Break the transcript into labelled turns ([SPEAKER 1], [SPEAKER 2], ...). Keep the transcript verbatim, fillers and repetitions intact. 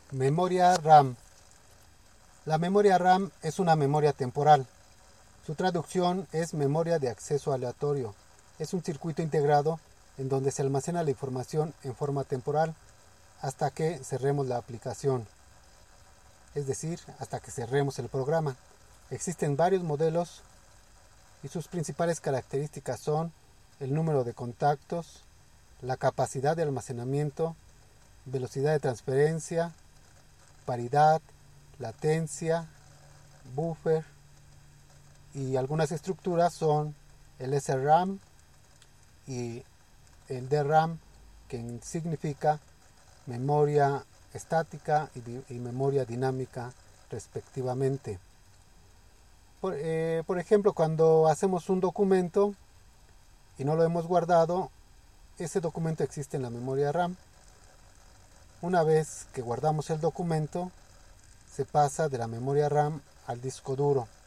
[SPEAKER 1] Memoria RAM. La memoria RAM es una memoria temporal. Su traducción es memoria de acceso aleatorio. Es un circuito integrado en donde se almacena la información en forma temporal hasta que cerremos la aplicación, es decir, hasta que cerremos el programa. Existen varios modelos y sus principales características son el número de contactos, la capacidad de almacenamiento, velocidad de transferencia, paridad, latencia, buffer, y algunas estructuras son el S RAM y el D RAM, que significa memoria estática y, y memoria dinámica respectivamente. Por, eh, por ejemplo, cuando hacemos un documento y no lo hemos guardado, ese documento existe en la memoria RAM. Una vez que guardamos el documento, se pasa de la memoria RAM al disco duro.